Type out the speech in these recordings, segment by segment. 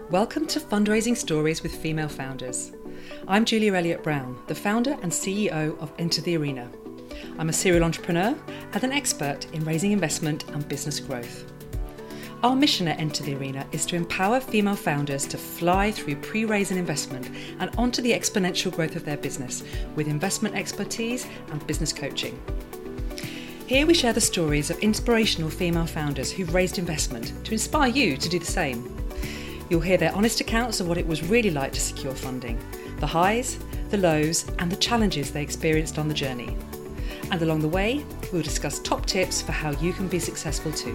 Welcome to Fundraising Stories with Female Founders. I'm Julia Elliott-Brown, the founder and CEO of Enter the Arena. I'm a serial entrepreneur and an expert in raising investment and business growth. Our mission at Enter the Arena is to empower female founders to fly through pre-raise and investment and onto the exponential growth of their business with investment expertise and business coaching. Here we share the stories of inspirational female founders who've raised investment to inspire you to do the same. You'll hear their honest accounts of what it was really like to secure funding, the highs, the lows, and the challenges they experienced on the journey. And along the way, we'll discuss top tips for how you can be successful too.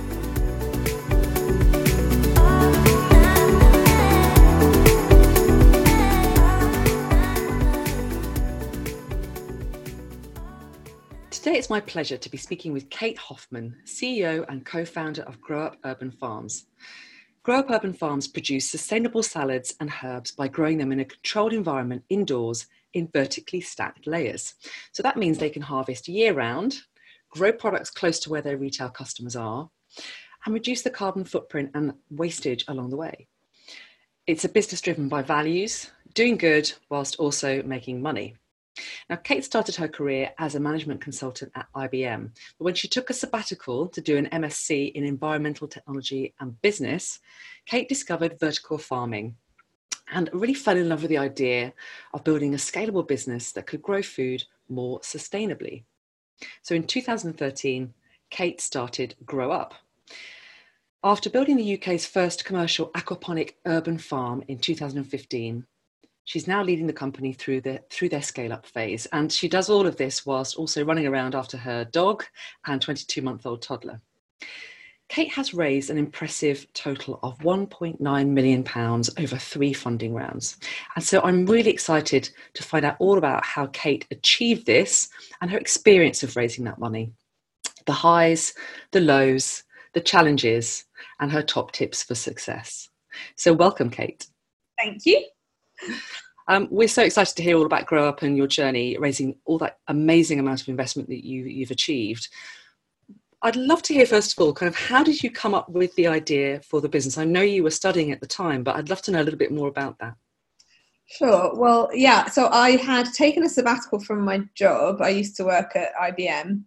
Today it's my pleasure to be speaking with Kate Hoffman, CEO and co-founder of Grow Up Urban Farms. Grow Up Urban Farms produce sustainable salads and herbs by growing them in a controlled environment indoors in vertically stacked layers. So that means they can harvest year-round, grow products close to where their retail customers are, and reduce the carbon footprint and wastage along the way. It's a business driven by values, doing good whilst also making money. Now, Kate started her career as a management consultant at IBM, but when she took a sabbatical to do an MSc in environmental technology and business, Kate discovered vertical farming and really fell in love with the idea of building a scalable business that could grow food more sustainably. So in 2013, Kate started Grow Up. After building the UK's first commercial aquaponic urban farm in 2015, she's now leading the company through their scale-up phase, and she does all of this whilst also running around after her dog and 22-month-old toddler. Kate has raised an impressive total of £1.9 million over 3 funding rounds. And so I'm really excited to find out all about how Kate achieved this and her experience of raising that money, the highs, the lows, the challenges, and her top tips for success. So welcome, Kate. Thank you. We're so excited to hear all about Grow Up and your journey, raising all that amazing amount of investment that you've achieved. I'd love to hear, first of all, kind of how did you come up with the idea for the business? I know you were studying at the time, but I'd love to know a little bit more about that. Sure. Well, yeah, so I had taken a sabbatical from my job. I used to work at IBM,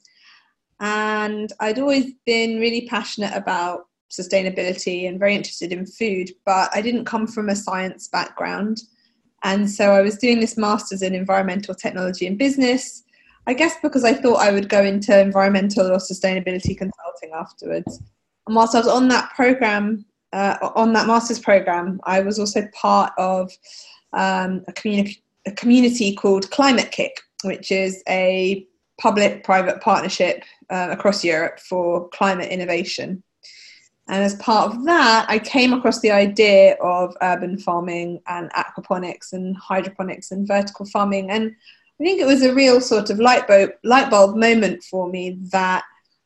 and I'd always been really passionate about sustainability and very interested in food, but I didn't come from a science background. And so I was doing this master's in environmental technology and business, I guess because I thought I would go into environmental or sustainability consulting afterwards. And whilst I was on that program, on that master's program, I was also part of a community called Climate Kick, which is a public-private partnership across Europe for climate innovation. And as part of that, I came across the idea of urban farming and aquaponics and hydroponics and vertical farming. And I think it was a real sort of light bulb moment for me that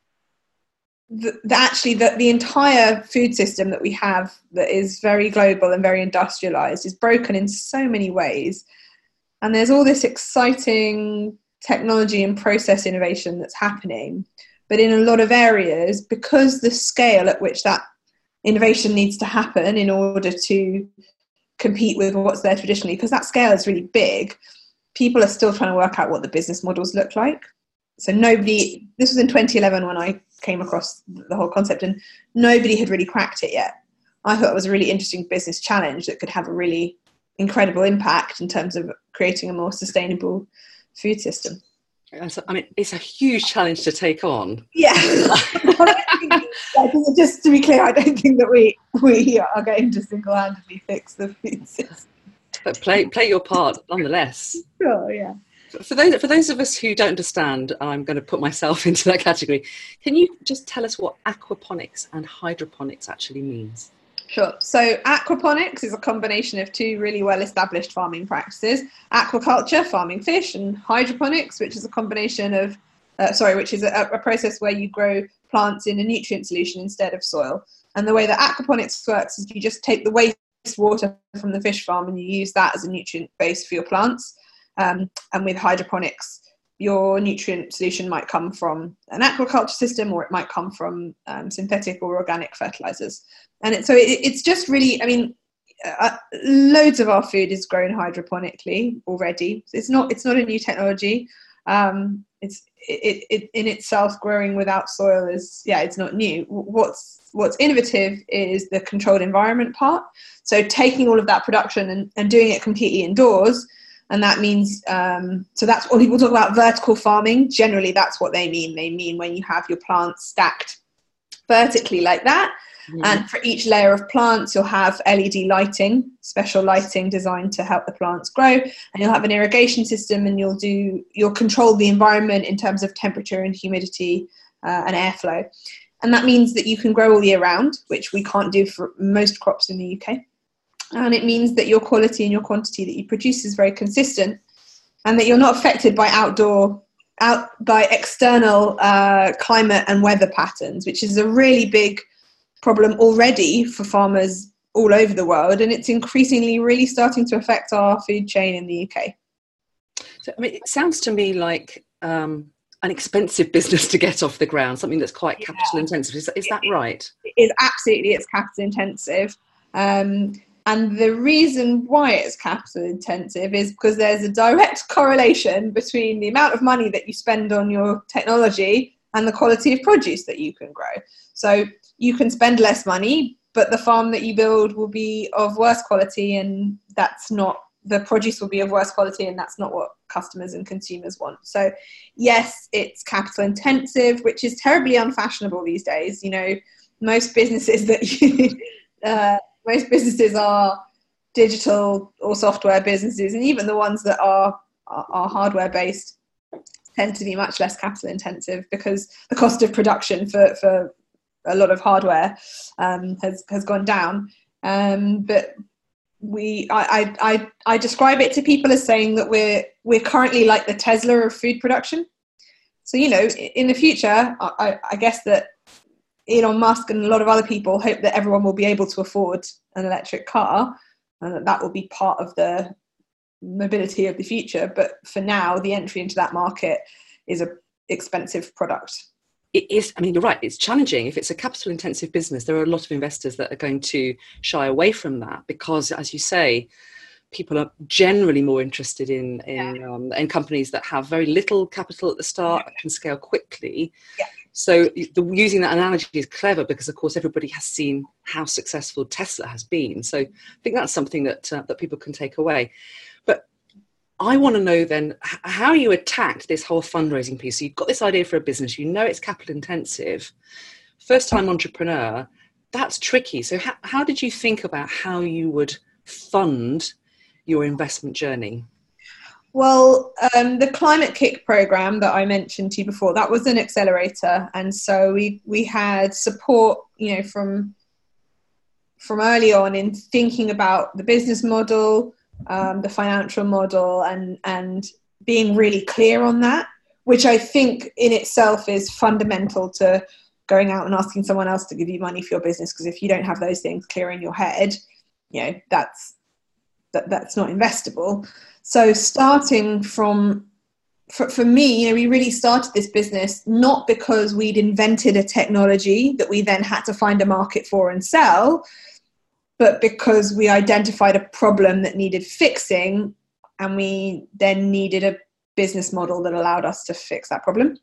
the entire food system that we have that is very global and very industrialized is broken in so many ways. And there's all this exciting technology and process innovation that's happening. But in a lot of areas, because the scale at which that innovation needs to happen in order to compete with what's there traditionally, because that scale is really big, people are still trying to work out what the business models look like. So this was in 2011 when I came across the whole concept, and nobody had really cracked it yet. I thought it was a really interesting business challenge that could have a really incredible impact in terms of creating a more sustainable food system. I mean, it's a huge challenge to take on. Yeah. Just to be clear, I don't think that we are going to single-handedly fix the food system. But play your part nonetheless. Sure, yeah. For those of us who don't understand, I'm going to put myself into that category. Can you just tell us what aquaponics and hydroponics actually means? Sure. So aquaponics is a combination of 2 really well-established farming practices: aquaculture, farming fish, and hydroponics, which is a combination of, which is a process where you grow plants in a nutrient solution instead of soil. And the way that aquaponics works is you just take the wastewater from the fish farm and you use that as a nutrient base for your plants. And with hydroponics, your nutrient solution might come from an aquaculture system, or it might come from synthetic or organic fertilizers. And it's just really, I mean, loads of our food is grown hydroponically already. It's not a new technology. It's in itself growing without soil it's not new. What's innovative is the controlled environment part. So taking all of that production and doing it completely indoors. And that means, so that's when people talk about vertical farming. Generally, that's what they mean. They mean when you have your plants stacked vertically like that. Mm-hmm. And for each layer of plants, you'll have LED lighting, special lighting designed to help the plants grow. And you'll have an irrigation system, and you'll control the environment in terms of temperature and humidity and airflow. And that means that you can grow all year round, which we can't do for most crops in the UK. And it means that your quality and your quantity that you produce is very consistent, and that you're not affected by external climate and weather patterns, which is a really big problem already for farmers all over the world. And it's increasingly really starting to affect our food chain in the UK. So, I mean, it sounds to me like an expensive business to get off the ground, something that's quite capital intensive. Is that right? It's capital intensive. And the reason why it's capital intensive is because there's a direct correlation between the amount of money that you spend on your technology and the quality of produce that you can grow. So you can spend less money, but the farm that you build will be of worse quality, and the produce will be of worse quality, and that's not what customers and consumers want. So yes, it's capital intensive, which is terribly unfashionable these days. You know, most businesses most businesses are digital or software businesses, and even the ones that are hardware based tend to be much less capital intensive, because the cost of production for a lot of hardware has gone down. But I describe it to people as saying that we're currently like the Tesla of food production. So, you know, in the future, I guess that Elon Musk and a lot of other people hope that everyone will be able to afford an electric car, and that will be part of the mobility of the future. But for now, the entry into that market is an expensive product. It is. I mean, you're right. It's challenging. If it's a capital intensive business, there are a lot of investors that are going to shy away from that, because, as you say, people are generally more interested in companies that have very little capital at the start, that can scale quickly. Yeah. So using that analogy is clever, because, of course, everybody has seen how successful Tesla has been. So I think that's something that people can take away. But I want to know then how you attacked this whole fundraising piece. So you've got this idea for a business, you know it's capital intensive, first time entrepreneur, that's tricky. So how did you think about how you would fund your investment journey? Well, the Climate Kick program that I mentioned to you before, that was an accelerator. And so we had support, you know, from early on in thinking about the business model, the financial model, and being really clear on that, which I think in itself is fundamental to going out and asking someone else to give you money for your business. Because if you don't have those things clear in your head, you know, that's not investable. So starting from, for me, you know, we really started this business not because we'd invented a technology that we then had to find a market for and sell, but because we identified a problem that needed fixing, and we then needed a business model that allowed us to fix that problem.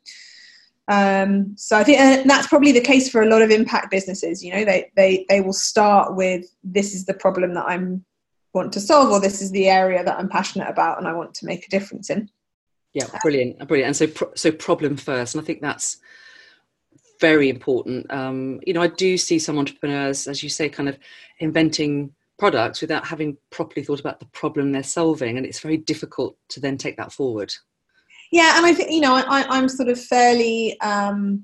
So I think that's probably the case for a lot of impact businesses. You know, they will start with, this is the problem that I want to solve, or this is the area that I'm passionate about and I want to make a difference in. Yeah, brilliant. And so problem first, and I think that's very important. You know, I do see some entrepreneurs, as you say, kind of inventing products without having properly thought about the problem they're solving, and it's very difficult to then take that forward. Yeah, and I think, you know, I'm sort of fairly, on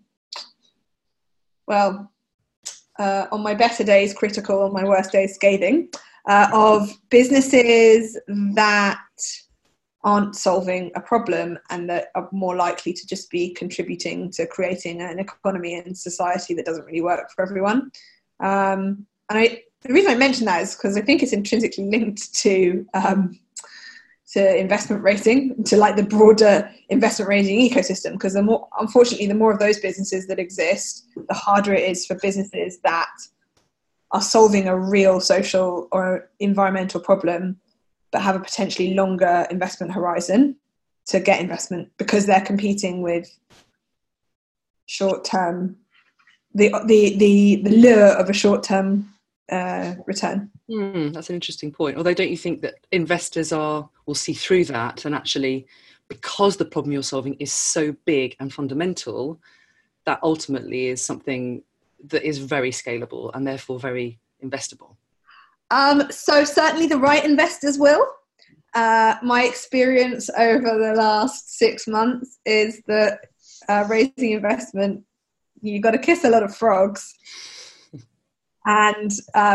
my better days critical, on my worst days scathing, of businesses that aren't solving a problem and that are more likely to just be contributing to creating an economy and society that doesn't really work for everyone. And the reason I mention that is because I think it's intrinsically linked to investment rating, to like the broader investment rating ecosystem. Because unfortunately, the more of those businesses that exist, the harder it is for businesses that are solving a real social or environmental problem, but have a potentially longer investment horizon to get investment because they're competing with short-term, the lure of a short-term return. That's an interesting point. Although, don't you think that investors will see through that, and actually, because the problem you're solving is so big and fundamental, that ultimately is something that is very scalable and therefore very investable? So certainly the right investors will. My experience over the last 6 months is that raising investment, you've got to kiss a lot of frogs, and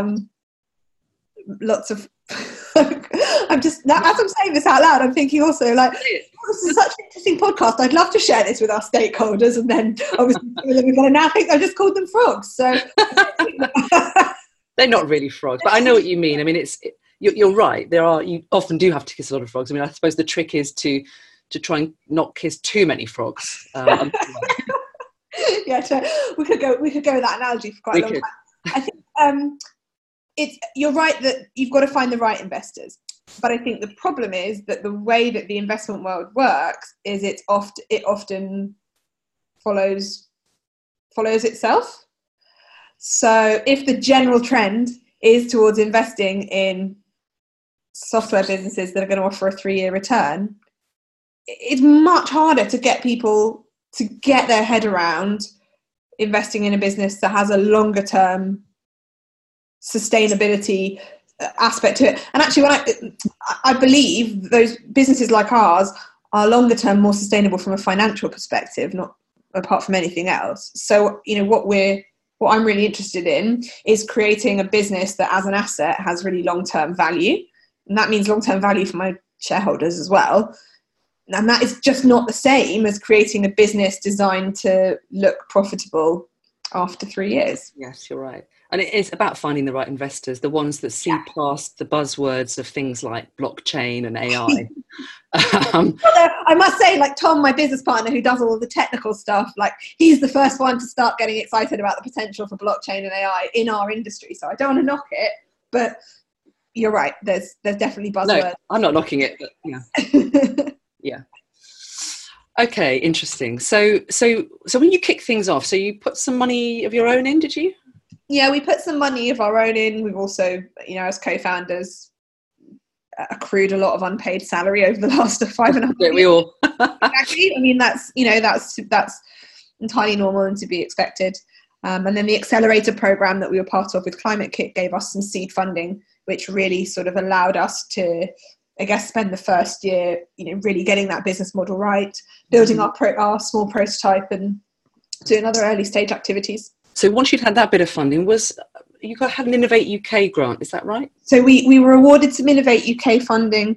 lots of I'm just, as I'm saying this out loud, I'm thinking also, like, this is such an interesting podcast. I'd love to share this with our stakeholders, and then obviously we're going to now think I just called them frogs. So they're not really frogs, but I know what you mean. I mean, you're right. You often do have to kiss a lot of frogs. I mean, I suppose the trick is to try and not kiss too many frogs. Yeah, we could go with that analogy for quite a long time. I think you're right that you've got to find the right investors. But I think the problem is that the way that the investment world works is it often follows itself. So if the general trend is towards investing in software businesses that are going to offer a 3-year return, it's much harder to get people to get their head around investing in a business that has a longer term sustainability aspect to it. And actually, when I believe those businesses like ours are longer term more sustainable from a financial perspective, not apart from anything else. So, what I'm really interested in is creating a business that as an asset has really long-term value. And that means long-term value for my shareholders as well. And that is just not the same as creating a business designed to look profitable after 3 years. Yes, you're right. And it is about finding the right investors, the ones that see past the buzzwords of things like blockchain and AI. I must say, like Tom, my business partner who does all of the technical stuff, like he's the first one to start getting excited about the potential for blockchain and AI in our industry. So I don't want to knock it, but you're right. There's definitely buzzwords. No, I'm not knocking it, but yeah. Yeah. Okay, interesting. So when you kick things off, so you put some money of your own in, did you? Yeah, we put some money of our own in. We've also, as co-founders, accrued a lot of unpaid salary over the last 5.5 years. Yeah, we all. Exactly. I mean, that's entirely normal and to be expected. And then the accelerator program that we were part of with Climate Kit gave us some seed funding, which really sort of allowed us to, I guess, spend the first year, really getting that business model right, building our small prototype and doing other early stage activities. So once you'd had that bit of funding, you had an Innovate UK grant, is that right? So we were awarded some Innovate UK funding,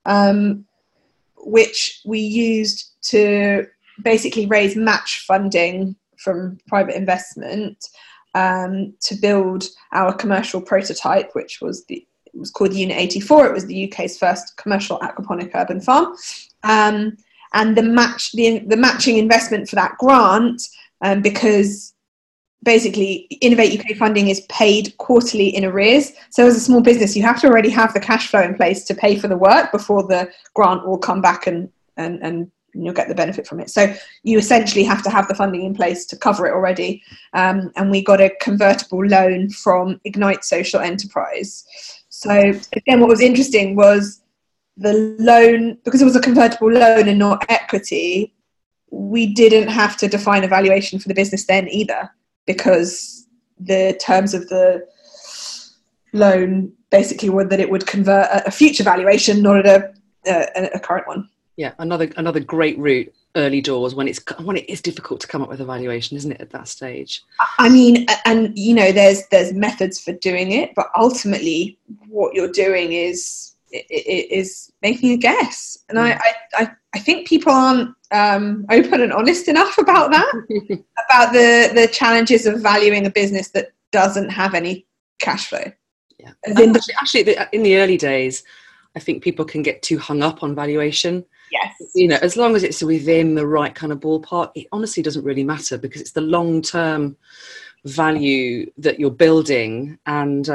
which we used to basically raise match funding from private investment to build our commercial prototype, which was it was called Unit 84. It was the UK's first commercial aquaponic urban farm. And the matching investment for that grant, because basically Innovate UK funding is paid quarterly in arrears. So as a small business, you have to already have the cash flow in place to pay for the work before the grant will come back and you'll get the benefit from it. So you essentially have to have the funding in place to cover it already. And we got a convertible loan from Ignite Social Enterprise. So again, what was interesting was the loan, because it was a convertible loan and not equity, we didn't have to define a valuation for the business then either, because the terms of the loan basically were that it would convert a future valuation, not at a current one. Yeah, another great route early doors when it is difficult to come up with a valuation, isn't it, at that stage? I mean, and there's methods for doing it, but ultimately what you're doing is making a guess. And I think people aren't open and honest enough about that, about the challenges of valuing a business that doesn't have any cash flow. Yeah. Actually, in the early days, I think people can get too hung up on valuation. Yes. As long as it's within the right kind of ballpark, it honestly doesn't really matter, because it's the long-term value that you're building, and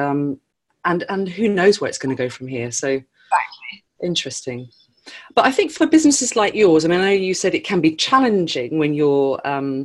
who knows where it's going to go from here. So Exactly. interesting. But I think for businesses like yours, I mean, I know you said it can be challenging when you're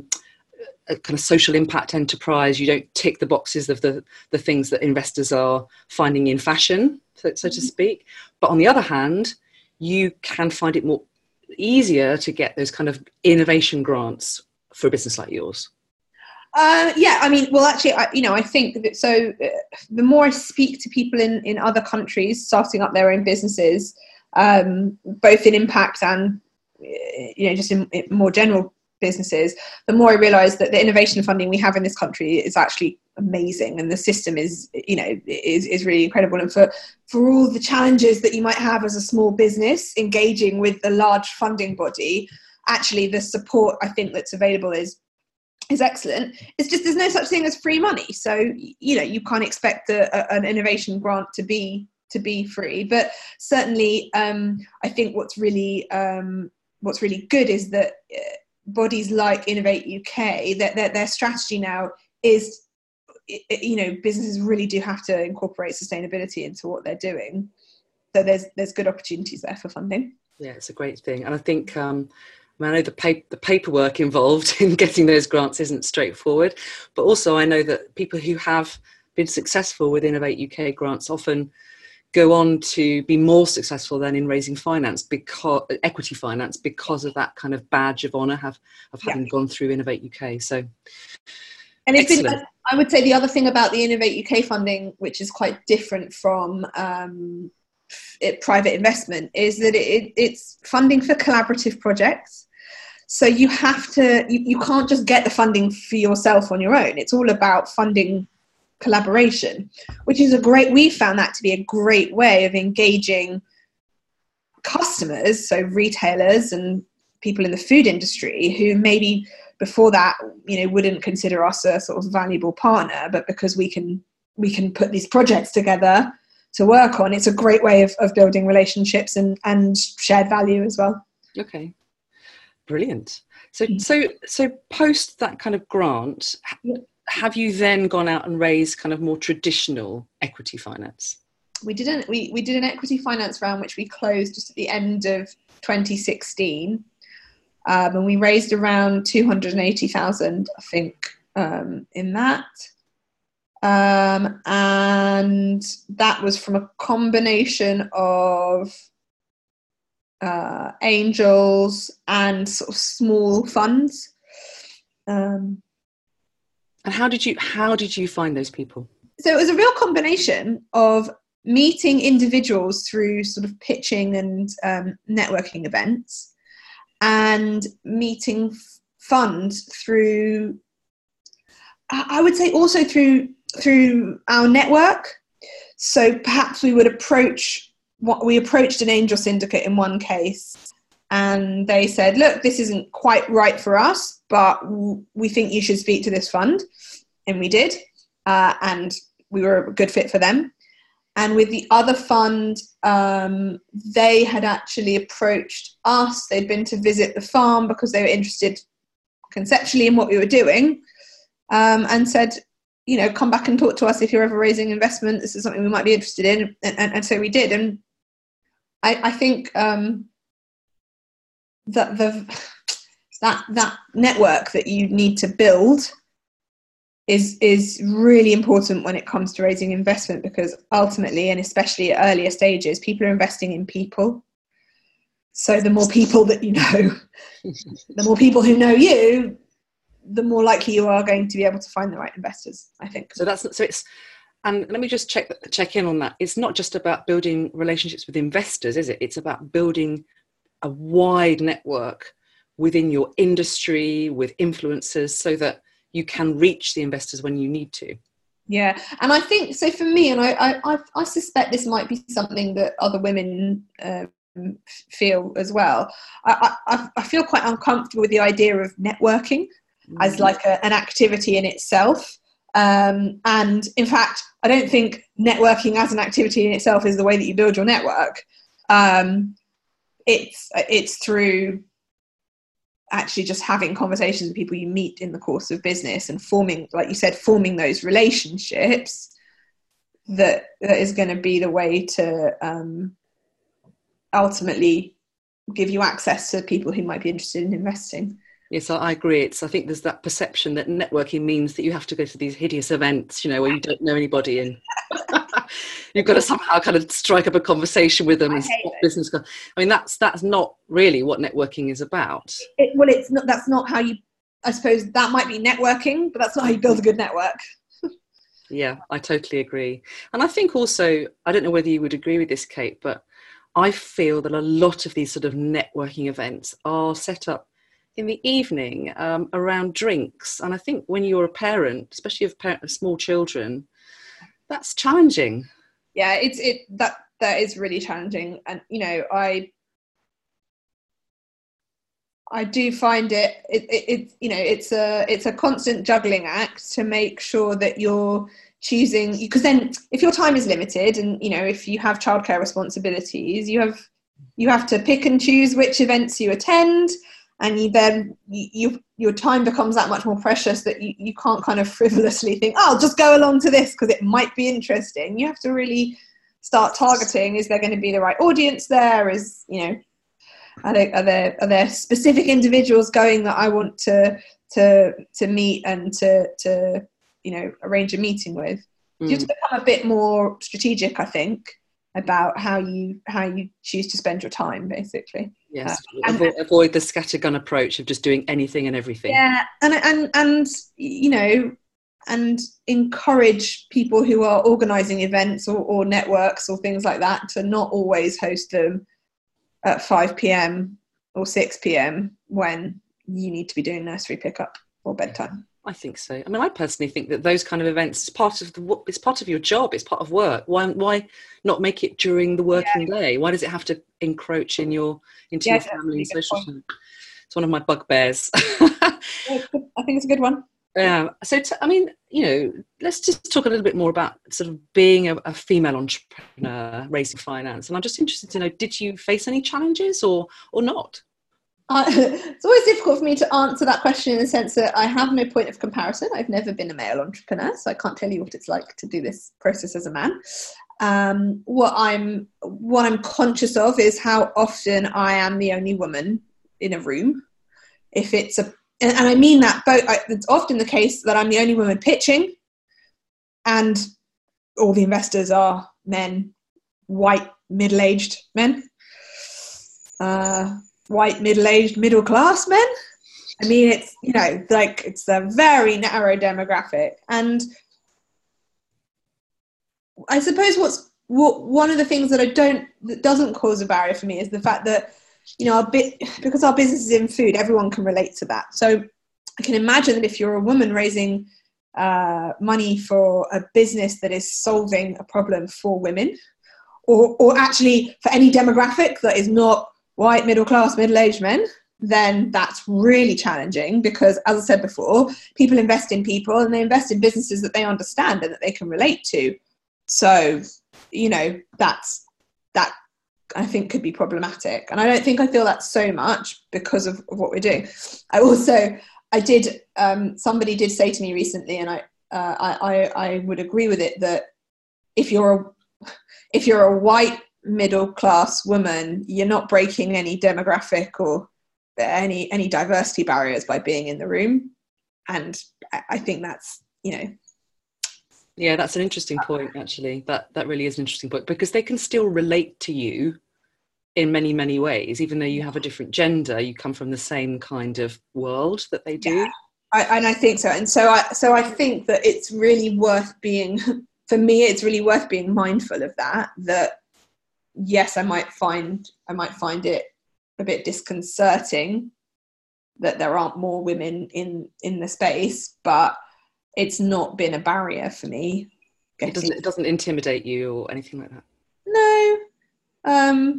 a kind of social impact enterprise. You don't tick the boxes of the things that investors are finding in fashion, so to speak. But on the other hand, you can find it more easier to get those kind of innovation grants for a business like yours. Yeah, I mean, well, actually, I think that the more I speak to people in other countries starting up their own businesses, both in impact and just in more general businesses, the more I realise that the innovation funding we have in this country is actually amazing, and the system is really incredible. And for all the challenges that you might have as a small business engaging with a large funding body, actually the support I think that's available is excellent. It's just there's no such thing as free money, so you can't expect an innovation grant to be free. But certainly, I think what's really good is that bodies like Innovate UK, that their strategy now is, businesses really do have to incorporate sustainability into what they're doing. So there's good opportunities there for funding. Yeah, it's a great thing, and I think. I know the paperwork involved in getting those grants isn't straightforward, but also I know that people who have been successful with Innovate UK grants often go on to be more successful than in raising equity finance, because of that kind of badge of honour of having gone through Innovate UK. So, and it's been, I would say the other thing about the Innovate UK funding, which is quite different from private investment, is that it's funding for collaborative projects. So you have to, you can't just get the funding for yourself on your own. It's all about funding collaboration, which is we found that to be a great way of engaging customers, so retailers and people in the food industry who maybe before that, wouldn't consider us a sort of valuable partner, but because we can put these projects together to work on, it's a great way of building relationships and shared value as well. Okay. Brilliant. So post that kind of grant, have you then gone out and raised kind of more traditional equity finance? We did an equity finance round, which we closed just at the end of 2016, and we raised around 280,000, I think, in that. And that was from a combination of angels and sort of small funds. And how did you find those people? So it was a real combination of meeting individuals through sort of pitching and networking events, and meeting funds through, I would say, also through our network. So perhaps we approached an angel syndicate in one case, and they said, look, this isn't quite right for us, but we think you should speak to this fund. And we did, and we were a good fit for them. And with the other fund, they had actually approached us. They'd been to visit the farm because they were interested conceptually in what we were doing, and said, come back and talk to us if you're ever raising investment. This is something we might be interested in. And so we did. And I think that network that you need to build is really important when it comes to raising investment, because ultimately, and especially at earlier stages, people are investing in people. So the more people that you know, the more people who know you, the more likely you are going to be able to find the right investors, I think. And let me just check in on that. It's not just about building relationships with investors, is it? It's about building a wide network within your industry with influencers, so that you can reach the investors when you need to. Yeah, and I think so for me, and I suspect this might be something that other women feel as well. I feel quite uncomfortable with the idea of networking as like an activity in itself. And in fact, I don't think networking as an activity in itself is the way that you build your network. It's through actually just having conversations with people you meet in the course of business and forming, like you said, forming those relationships, that is going to be the way to ultimately give you access to people who might be interested in investing. Yes, I agree. I think there's that perception that networking means that you have to go to these hideous events, where you don't know anybody, and you've got to somehow kind of strike up a conversation with them and start business. I mean, that's not really what networking is about. It's not. That's not how you. I suppose that might be networking, but that's not how you build a good network. Yeah, I totally agree. And I think also, I don't know whether you would agree with this, Kate, but I feel that a lot of these sort of networking events are set up in the evening around drinks. And I think when you're a parent, especially of small children, that's challenging. Yeah, that is really challenging. And, I do find it's a constant juggling act to make sure that you're choosing, because then if your time is limited and, if you have childcare responsibilities, you have to pick and choose which events you attend. And your time becomes that much more precious that you can't kind of frivolously think, oh, I'll just go along to this because it might be interesting. You have to really start targeting. Is there going to be the right audience there? Are there specific individuals going that I want to meet and to arrange a meeting with? You have to become a bit more strategic, I think, about how you choose to spend your time, basically. Yes, avoid the scattergun approach of just doing anything and everything. Yeah, and encourage people who are organising events or networks or things like that to not always host them at 5 p.m. or 6 p.m. when you need to be doing nursery pickup or bedtime. I think so. I mean, I personally think that those kind of events is part of your job. It's part of work. Why not make it during the working day? Why does it have to encroach into your family and social time? It's one of my bugbears. I think it's a good one. Yeah. So, let's just talk a little bit more about sort of being a female entrepreneur, raising finance. And I'm just interested to know, did you face any challenges or not? It's always difficult for me to answer that question in the sense that I have no point of comparison. I've never been a male entrepreneur, so I can't tell you what it's like to do this process as a man. What I'm conscious of is how often I am the only woman in a room. And I mean that it's often the case that I'm the only woman pitching, and all the investors are men, white, middle-aged men. White, middle-aged, middle-class men. I mean, it's, it's a very narrow demographic. And I suppose one of the things that doesn't cause a barrier for me is the fact that, because our business is in food, everyone can relate to that. So I can imagine that if you're a woman raising money for a business that is solving a problem for women, or actually for any demographic that is not white, middle-class, middle-aged men, then that's really challenging because, as I said before, people invest in people and they invest in businesses that they understand and that they can relate to. So, that I think could be problematic. And I don't think I feel that so much because of what we're doing. Somebody did say to me recently, and I would agree with it, that if you're a white middle-class woman, you're not breaking any demographic or any diversity barriers by being in the room. And I think that's, Yeah, that's an interesting point, actually. That really is an interesting point, because they can still relate to you in many, many ways. Even though you have a different gender, you come from the same kind of world that they do. Yeah, I think so. And so I think that it's really worth being, for me, it's really worth being mindful of that yes, I might find it a bit disconcerting that there aren't more women in the space, but it's not been a barrier for me. It doesn't intimidate you or anything like that? No. And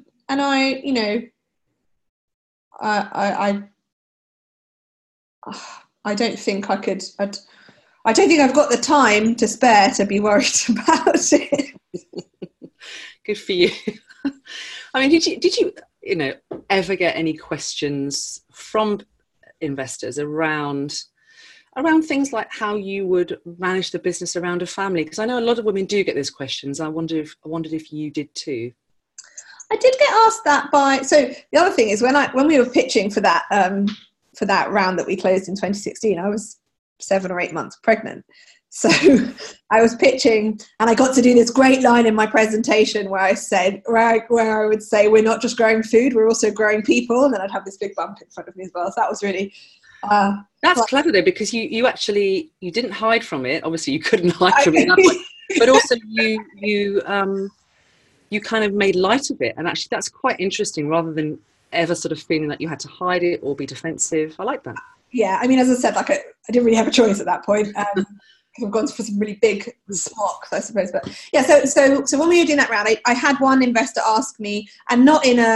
I don't think I could, I don't think I've got the time to spare to be worried about it. Good for you. I mean, did you ever get any questions from investors around things like how you would manage the business around a family? Because I know a lot of women do get those questions. I wondered if you did too. I did get asked that so the other thing is when we were pitching for that round that we closed in 2016, I was 7 or 8 months pregnant. So I was pitching, and I got to do this great line in my presentation where I would say, we're not just growing food, we're also growing people. And then I'd have this big bump in front of me as well. So that was really... That's clever though, because you actually, you didn't hide from it. Obviously you couldn't hide from it at that point, but also you kind of made light of it. And actually that's quite interesting, rather than ever sort of feeling that you had to hide it or be defensive. I like that. Yeah, I mean, as I said, like I didn't really have a choice at that point. I've gone for some really big smocks, I suppose. But yeah, so when we were doing that round, I had one investor ask me, and not in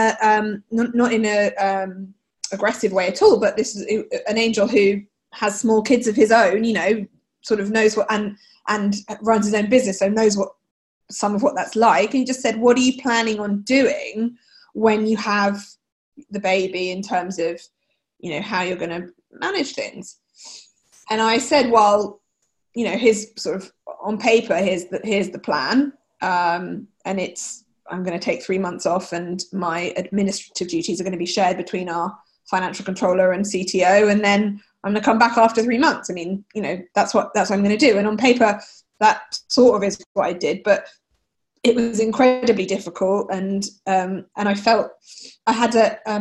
a aggressive way at all, but this is an angel who has small kids of his own, you know, sort of knows what and runs his own business, so knows what some of what that's like. And he just said, what are you planning on doing when you have the baby, in terms of, you know, how you're going to manage things? And I said, well, you know, here's sort of on paper, here's the plan. And I'm going to take 3 months off, and my administrative duties are going to be shared between our financial controller and CTO. And then I'm going to come back after 3 months. I mean, you know, that's what I'm going to do. And on paper, that sort of is what I did, but it was incredibly difficult. And I felt I had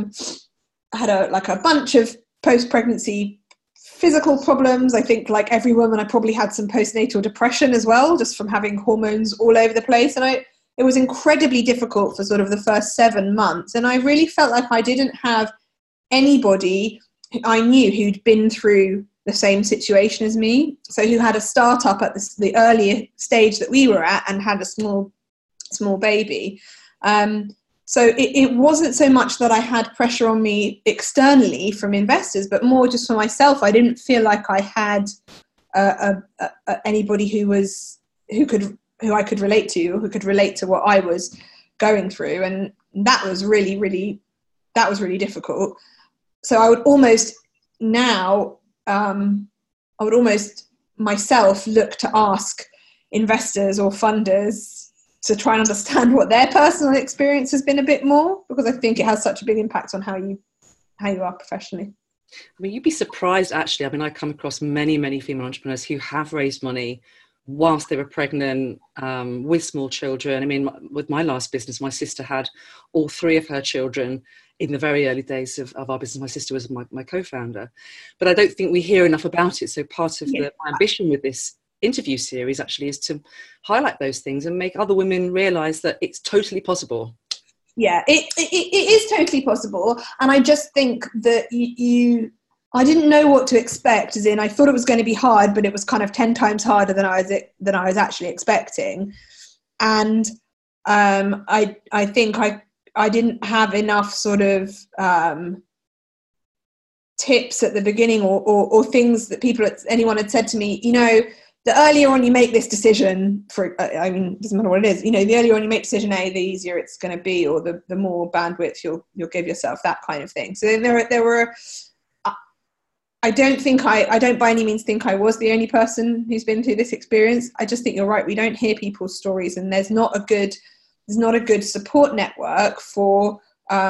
a bunch of post-pregnancy physical problems. I think, like every woman, I probably had some postnatal depression as well, just from having hormones all over the place. And it was incredibly difficult for sort of the first 7 months. And I really felt like I didn't have anybody I knew who'd been through the same situation as me. So who had a startup at the earlier stage that we were at, and had a small baby. So it wasn't so much that I had pressure on me externally from investors, but more just for myself. I didn't feel like I had anybody who I could relate to, or who could relate to what I was going through, and that was really difficult. So I would almost myself look to ask investors or funders to try and understand what their personal experience has been a bit more, because I think it has such a big impact on how you are professionally. I mean, you'd be surprised, actually. I mean, I come across many female entrepreneurs who have raised money whilst they were pregnant, with small children. I mean, with my last business, my sister had all 3 of her children in the very early days of our business. My sister was my co-founder, but I don't think we hear enough about it. So part of my ambition with this interview series actually is to highlight those things and make other women realize that it's totally possible. Yeah, it is totally possible. And I just think that I didn't know what to expect, as in I thought it was going to be hard, but it was kind of 10 times harder than I was actually expecting. And I think I didn't have enough sort of tips at the beginning, or things that anyone had said to me, you know, the earlier on you make this decision, I mean, it doesn't matter what it is, you know, the earlier on you make decision A, the easier it's going to be, or the more bandwidth you'll give yourself, that kind of thing. So there were, I don't by any means think I was the only person who's been through this experience. I just think you're right. We don't hear people's stories, and there's not a good support network for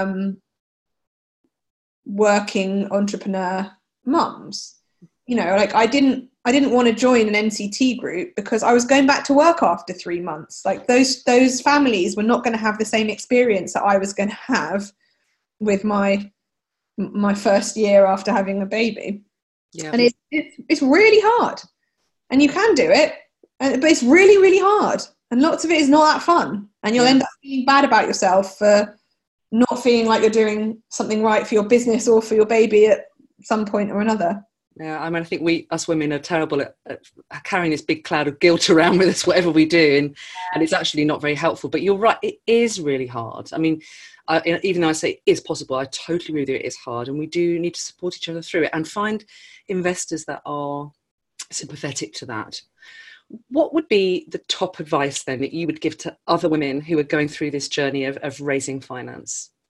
working entrepreneur mums. You know, like I didn't want to join an NCT group because I was going back to work after 3 months. Like those families were not going to have the same experience that I was going to have with my first year after having a baby. Yeah. And it's really hard, and you can do it, but it's really hard, and lots of it is not that fun, and you'll end up feeling bad about yourself for not feeling like you're doing something right for your business or for your baby at some point or another. Yeah, I mean, I think us women are terrible at carrying this big cloud of guilt around with us, whatever we do, and it's actually not very helpful. But you're right, it is really hard. I mean, even though I say it is possible, I totally agree with you, it is hard, and we do need to support each other through it and find investors that are sympathetic to that. What would be the top advice then that you would give to other women who are going through this journey of raising finance?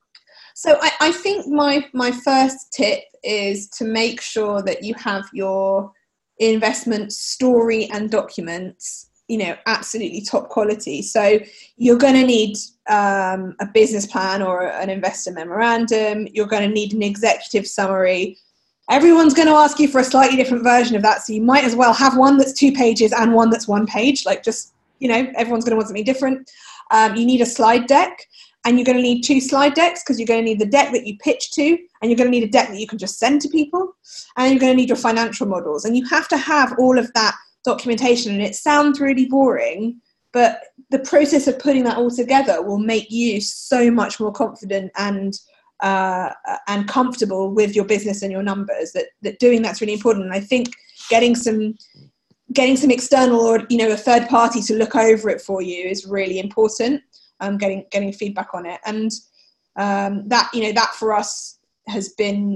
So I think my first tip is to make sure that you have your investment story and documents, absolutely top quality. So you're going to need a business plan or an investor memorandum. You're going to need an executive summary. Everyone's going to ask you for a slightly different version of that. So you might as well have one that's 2 pages and one that's 1 page. Like just, everyone's going to want something different. You need a slide deck. And you're going to need 2 slide decks because you're going to need the deck that you pitch to, and you're going to need a deck that you can just send to people, and you're going to need your financial models. And you have to have all of that documentation. And it sounds really boring, but the process of putting that all together will make you so much more confident and comfortable with your business and your numbers. That doing that's really important. And I think getting some external or a third party to look over it for you is really important. Getting feedback on it, and that for us has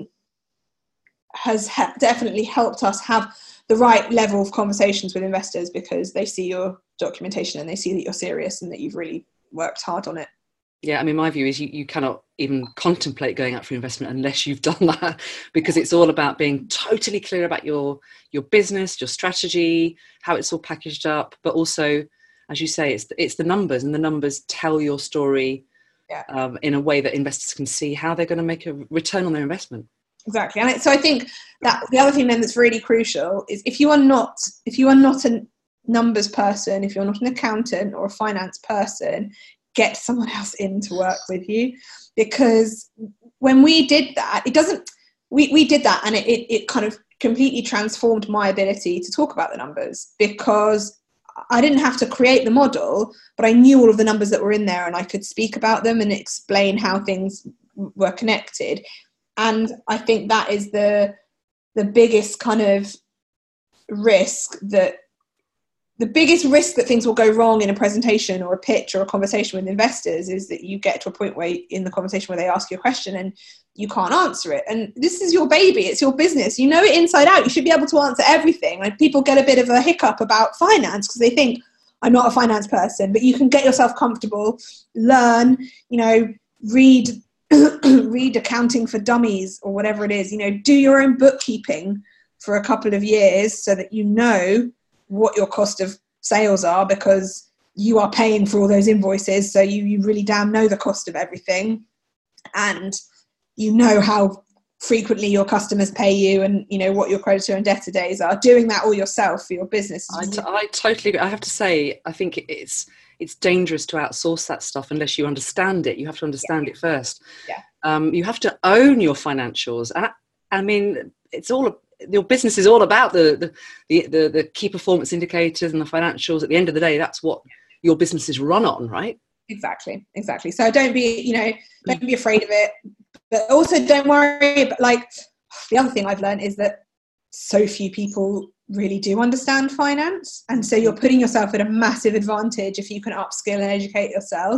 definitely helped us have the right level of conversations with investors, because they see your documentation and they see that you're serious and that you've really worked hard on it. Yeah, I mean, my view is you cannot even contemplate going out for investment unless you've done that, because it's all about being totally clear about your business, your strategy, how it's all packaged up, but also, as you say, it's the numbers, and the numbers tell your story in a way that investors can see how they're going to make a return on their investment. Exactly. And so I think that the other thing then that's really crucial is if you are not a numbers person, if you're not an accountant or a finance person, get someone else in to work with you. Because when we did that, we did that, and it kind of completely transformed my ability to talk about the numbers, because I didn't have to create the model, but I knew all of the numbers that were in there, and I could speak about them and explain how things were connected. And I think that is the biggest kind of risk that things will go wrong in a presentation or a pitch or a conversation with investors, is that you get to a point where in the conversation where they ask you a question and you can't answer it. And this is your baby, it's your business, you know it inside out, you should be able to answer everything. Like, people get a bit of a hiccup about finance because they think, I'm not a finance person, but you can get yourself comfortable, learn, read Accounting for Dummies or whatever it is, do your own bookkeeping for a couple of years so that you know what your cost of sales are, because you are paying for all those invoices. So you really damn know the cost of everything, and you know how frequently your customers pay you, and what your creditor and debtor days are. Doing that all yourself for your business. I totally agree. I have to say, I think it's dangerous to outsource that stuff unless you understand it. You have to understand it first. Yeah. You have to own your financials. I mean, your business is all about the key performance indicators and the financials. At the end of the day, that's what your business is run on, right? Exactly. So don't be afraid of it, but also don't worry. But like, the other thing I've learned is that so few people really do understand finance, and so you're putting yourself at a massive advantage if you can upskill and educate yourself.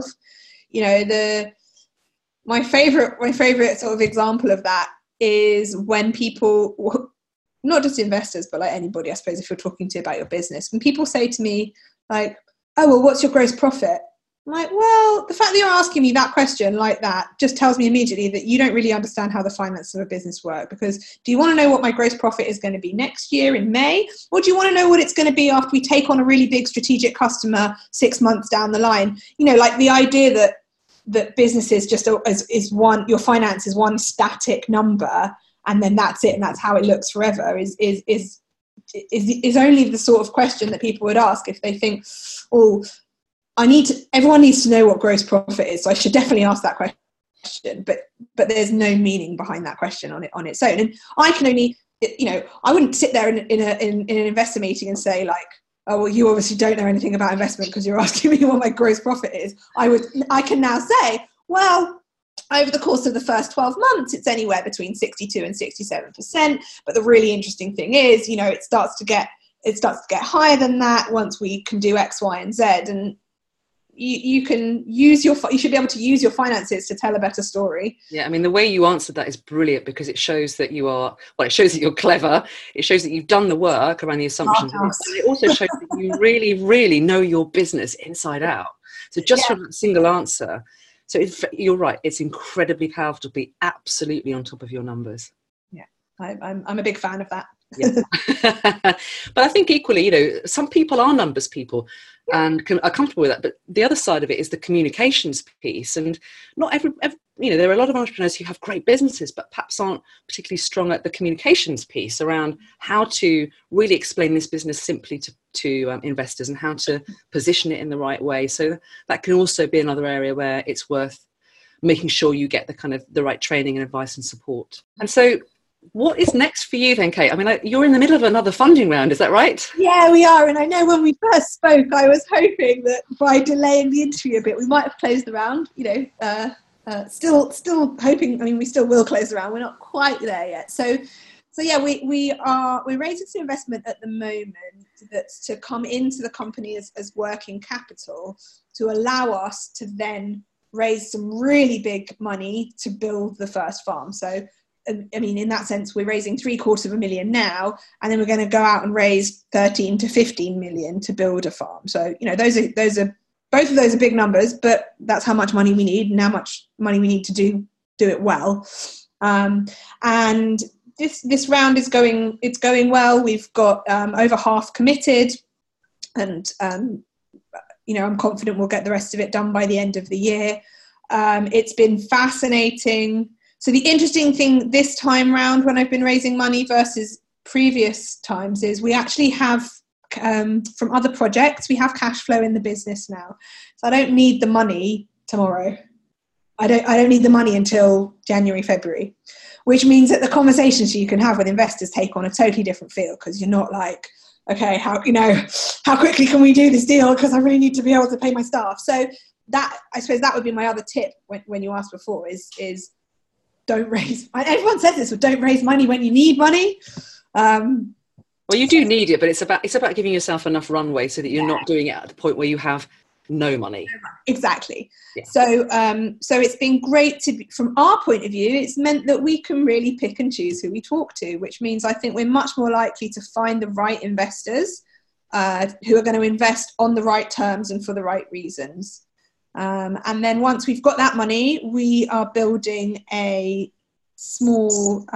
My favorite sort of example of that is when people, not just investors, but like anybody, I suppose, if you're talking to about your business, when people say to me like, oh, well, what's your gross profit? I'm like, well, the fact that you're asking me that question like that just tells me immediately that you don't really understand how the finances of a business work. Because do you want to know what my gross profit is going to be next year in May? Or do you want to know what it's going to be after we take on a really big strategic customer 6 months down the line? Like the idea that businesses just is one, your finance is one static number, and then that's it, and that's how it looks forever, is only the sort of question that people would ask if they think, oh, everyone needs to know what gross profit is, so I should definitely ask that question. But there's no meaning behind that question on its own. And I can only, I wouldn't sit there in an investor meeting and say like, oh, well, you obviously don't know anything about investment because you're asking me what my gross profit is. I can now say, well, over the course of the first 12 months, it's anywhere between 62 and 67%. But the really interesting thing is, it starts to get higher than that once we can do X, Y, and Z. And you should be able to use your finances to tell a better story. Yeah, I mean, the way you answered that is brilliant, because it shows that it shows that you're clever. It shows that you've done the work around the assumptions. And it also shows that you really, really know your business inside out. So just from a single answer, So you're right, it's incredibly powerful to be absolutely on top of your numbers. Yeah, I'm a big fan of that. Yeah. But I think equally, some people are numbers people and are comfortable with that. But the other side of it is the communications piece. And not every there are a lot of entrepreneurs who have great businesses, but perhaps aren't particularly strong at the communications piece around how to really explain this business simply to investors and how to position it in the right way. So that can also be another area where it's worth making sure you get the right training and advice and support. And so what is next for you then, Kate? I mean, you're in the middle of another funding round, is that right? Yeah, we are. And I know when we first spoke, I was hoping that by delaying the interview a bit, we might have closed the round, still hoping. I mean, we still will close the round. We're not quite there yet. So yeah, we're raising some investment at the moment that's to come into the company as working capital to allow us to then raise some really big money to build the first farm. So I mean, in that sense, we're raising $750,000 now, and then we're going to go out and raise 13 to 15 million to build a farm. So, those are both of those are big numbers, but that's how much money we need and how much money we need to do it well. And this round is going well. We've got over half committed, and I'm confident we'll get the rest of it done by the end of the year. It's been fascinating. So the interesting thing this time round when I've been raising money versus previous times is we actually have, from other projects, we have cash flow in the business now. So I don't need the money tomorrow. I don't need the money until January, February, which means that the conversations you can have with investors take on a totally different feel, because you're not like, okay, how quickly can we do this deal? Because I really need to be able to pay my staff. So that, I suppose that would be my other tip when you asked before is don't raise, everyone says this, but don't raise money when you need money. Well, you do need it, but it's about giving yourself enough runway so that you're not doing it at the point where you have no money. Exactly. Yeah. So it's been great from our point of view, it's meant that we can really pick and choose who we talk to, which means I think we're much more likely to find the right investors who are going to invest on the right terms and for the right reasons. And then once we've got that money, we are building a small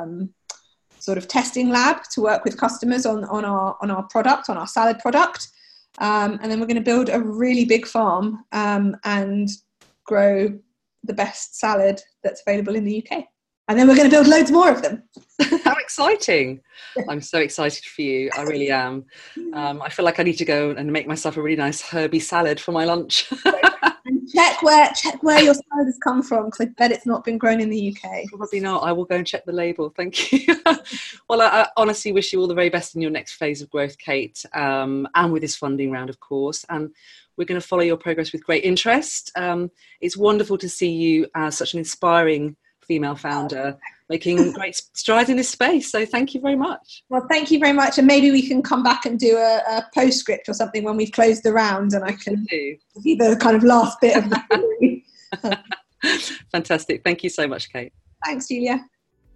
sort of testing lab to work with customers on our product, on our salad product. And then we're going to build a really big farm and grow the best salad that's available in the UK. And then we're going to build loads more of them. How exciting. I'm so excited for you. I really am. I feel like I need to go and make myself a really nice herby salad for my lunch. And check where your salad has come from, because I bet it's not been grown in the UK. Probably not. I will go and check the label. Thank you. Well, I honestly wish you all the very best in your next phase of growth, Kate, and with this funding round, of course. And we're going to follow your progress with great interest. It's wonderful to see you as such an inspiring female founder making great strides in this space. So thank you very much. Well, thank you very much. And maybe we can come back and do a postscript or something when we've closed the round, and I can give you the kind of last bit of the story. Fantastic. Thank you so much, Kate. Thanks, Julia.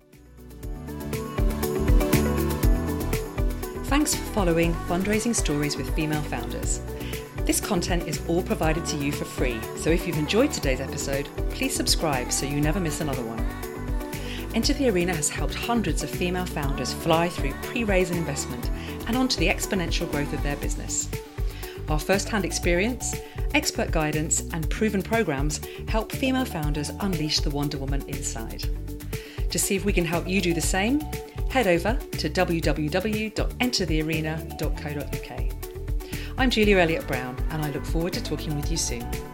Thanks for following Fundraising Stories with Female Founders. This content is all provided to you for free, so if you've enjoyed today's episode, please subscribe so you never miss another one. Enter the Arena has helped hundreds of female founders fly through pre-raise and investment and onto the exponential growth of their business. Our first-hand experience, expert guidance, and proven programs help female founders unleash the Wonder Woman inside. To see if we can help you do the same, head over to www.enterthearena.co.uk. I'm Julia Elliott Brown, and I look forward to talking with you soon.